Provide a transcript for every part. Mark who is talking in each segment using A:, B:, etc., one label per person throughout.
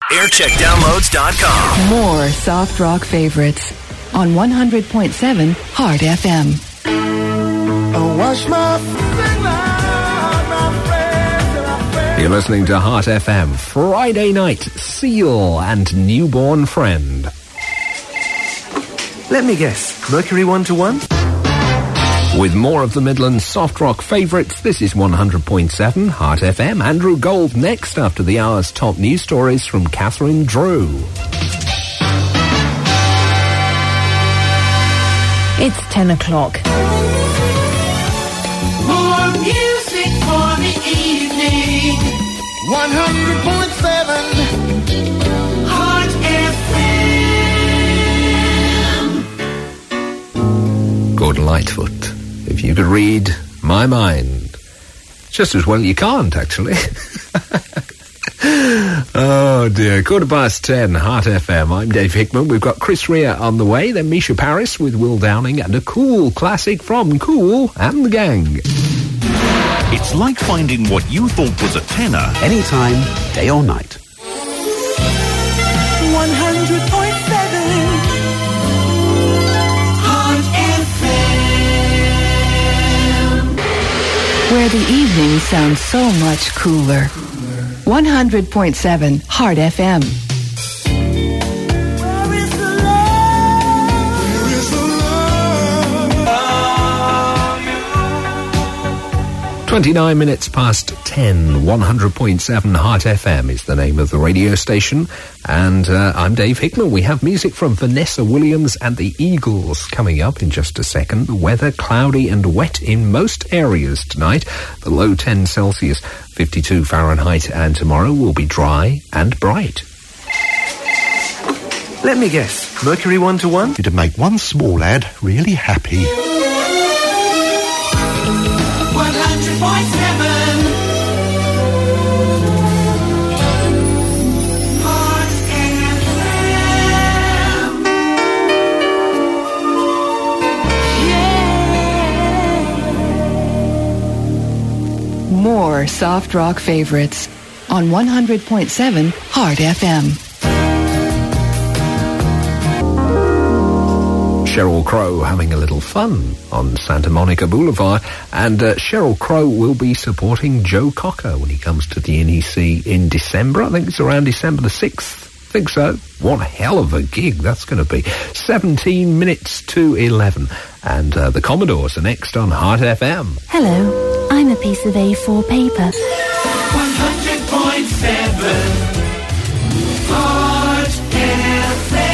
A: aircheckdownloads.com.
B: More soft rock favorites on 100.7 Heart FM.
C: You're listening to Heart FM. Friday night, Seal and Newborn Friend.
D: Let me guess, Mercury 1-1?
C: With more of the Midlands soft rock favourites, this is 100.7 Heart FM. Andrew Gold next after the hour's top news stories from Catherine Drew.
B: It's 10 o'clock.
E: More music for the evening. 100.7 Heart FM.
C: Gordon Lightfoot. If you could read my mind. Just as well you can't, actually. Oh dear. 10:15, Heart FM. I'm Dave Hickman. We've got Chris Rea on the way, then Misha Paris with Will Downing and a cool classic from Kool and the Gang.
F: It's like finding what you thought was a tenner.
G: Anytime, day or night.
E: 100.7 Heart FM.
B: Where the evening sounds so much cooler. 100.7 Heart FM.
C: 29 minutes past 10, 100.7 Heart FM is the name of the radio station. And I'm Dave Hickman. We have music from Vanessa Williams and the Eagles coming up in just a second. The weather cloudy and wet in most areas tonight. The low 10 Celsius, 52 Fahrenheit, and tomorrow will be dry and bright.
D: Let me guess, Mercury 1-1?
G: To make one small lad really happy.
E: 100.7 Heart FM. Yeah.
B: More soft rock favorites on 100.7 Heart FM.
C: Sheryl Crow having a little fun on Santa Monica Boulevard, and Sheryl Crow will be supporting Joe Cocker when he comes to the NEC in December. I think it's around December the 6th. I think so. What a hell of a gig that's going to be. 17 minutes to 11, and the Commodores are next on Heart FM.
H: Hello, I'm a piece of A4 paper.
E: 100.7 Heart FM.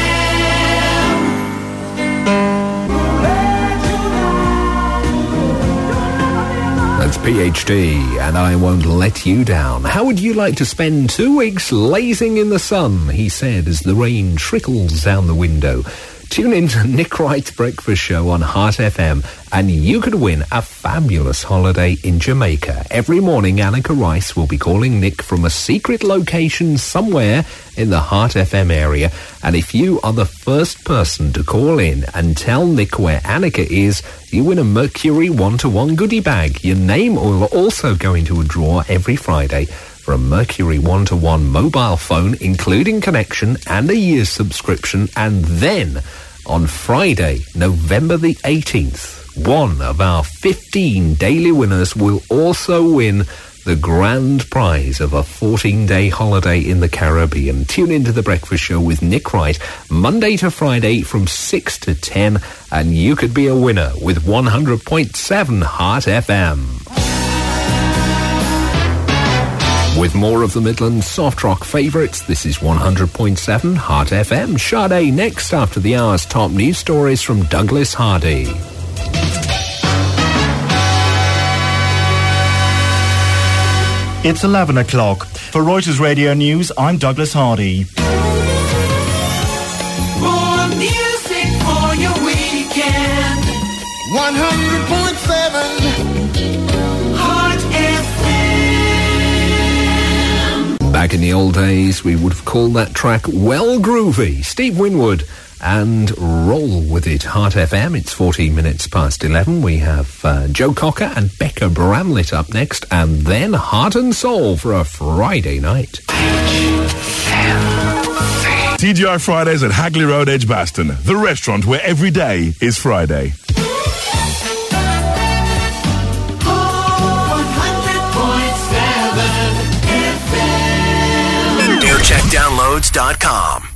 C: That's PhD, and I Won't Let You Down. How would you like to spend 2 weeks lazing in the sun, he said, as the rain trickles down the window. Tune in to Nick Wright's Breakfast Show on Heart FM, and you could win a fabulous holiday in Jamaica. Every morning, Annika Rice will be calling Nick from a secret location somewhere in the Heart FM area. And if you are the first person to call in and tell Nick where Annika is, you win a Mercury 1-1 goodie bag. Your name will also go into a draw every Friday for a Mercury 1-1 mobile phone, including connection and a year's subscription. And then, on Friday, November the 18th, one of our 15 daily winners will also win the grand prize of a 14-day holiday in the Caribbean. Tune into The Breakfast Show with Nick Wright, Monday to Friday from 6 to 10, and you could be a winner with 100.7 Heart FM. With more of the Midlands soft rock favourites, this is 100.7 Heart FM. Sade next after the hour's top news stories from Douglas Hardy.
I: It's 11 o'clock. For Reuters Radio News, I'm Douglas Hardy.
E: More music for your weekend. 100.7 Heart FM.
C: Back in the old days, we would have called that track Well Groovy. Steve Winwood and Roll With It. Heart FM, it's 14 minutes past 11. We have Joe Cocker and Becca Bramlett up next, and then Heart and Soul for a Friday night.
A: TGI Fridays at Hagley Road, Edgbaston, the restaurant where every day is Friday.
E: 100.7 FM.
J: AirCheckDownloads.com.